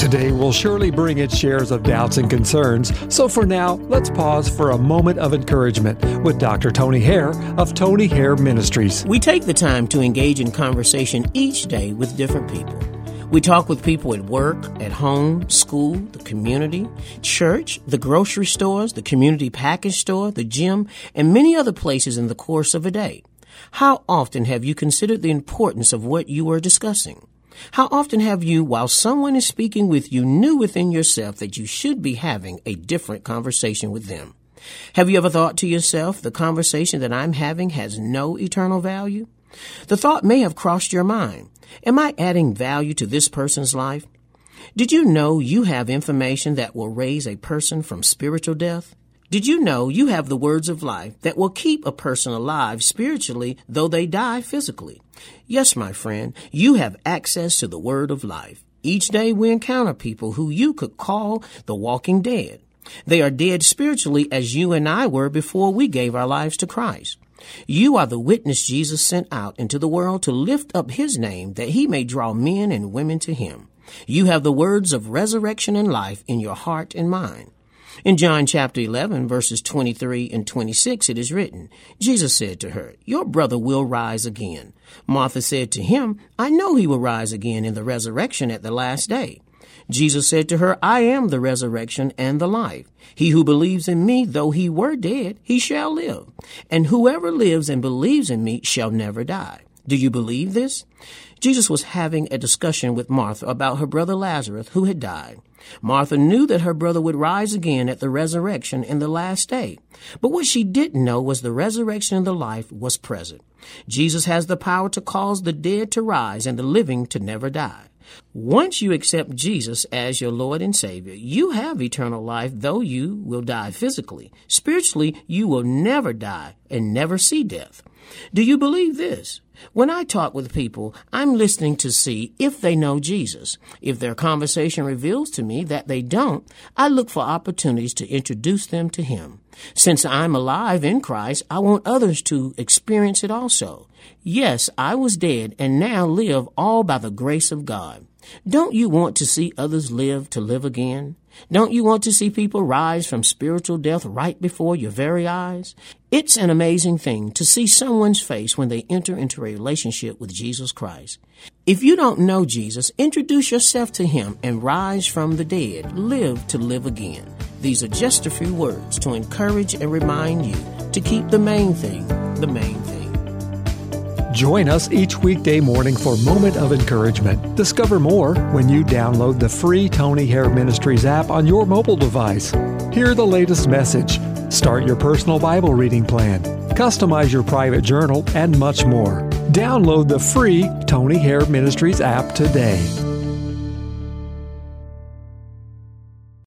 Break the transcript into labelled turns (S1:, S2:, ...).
S1: Today will surely bring its shares of doubts and concerns, so for now, let's pause for a moment of encouragement with Dr. Tony Hare of Tony Hare Ministries.
S2: We take the time to engage in conversation each day with different people. We talk with people at work, at home, school, the community, church, the grocery stores, the community package store, the gym, and many other places in the course of a day. How often have you considered the importance of what you are discussing? How often have you, while someone is speaking with you, knew within yourself that you should be having a different conversation with them? Have you ever thought to yourself, the conversation that I'm having has no eternal value? The thought may have crossed your mind. Am I adding value to this person's life? Did you know you have information that will raise a person from spiritual death? Did you know you have the words of life that will keep a person alive spiritually, though they die physically? Yes, my friend, you have access to the word of life. Each day we encounter people who you could call the walking dead. They are dead spiritually as you and I were before we gave our lives to Christ. You are the witness Jesus sent out into the world to lift up his name that he may draw men and women to him. You have the words of resurrection and life in your heart and mind. In John chapter 11, verses 23 and 26, it is written, Jesus said to her, "Your brother will rise again." Martha said to him, "I know he will rise again in the resurrection at the last day." Jesus said to her, "I am the resurrection and the life. He who believes in me, though he were dead, he shall live. And whoever lives and believes in me shall never die." Do you believe this? Jesus was having a discussion with Martha about her brother Lazarus, who had died. Martha knew that her brother would rise again at the resurrection in the last day. But what she didn't know was the resurrection and the life was present. Jesus has the power to cause the dead to rise and the living to never die. Once you accept Jesus as your Lord and Savior, you have eternal life, though you will die physically. Spiritually, you will never die and never see death. Do you believe this? When I talk with people, I'm listening to see if they know Jesus. If their conversation reveals to me that they don't, I look for opportunities to introduce them to him. Since I'm alive in Christ, I want others to experience it also. Yes, I was dead and now live all by the grace of God. Don't you want to see others live to live again? Don't you want to see people rise from spiritual death right before your very eyes? It's an amazing thing to see someone's face when they enter into a relationship with Jesus Christ. If you don't know Jesus, introduce yourself to him and rise from the dead, live to live again. These are just a few words to encourage and remind you to keep the main thing, the main thing.
S1: Join us each weekday morning for Moment of Encouragement. Discover more when you download the free Tony Hare Ministries app on your mobile device. Hear the latest message, start your personal Bible reading plan, customize your private journal, and much more. Download the free Tony Hare Ministries app today.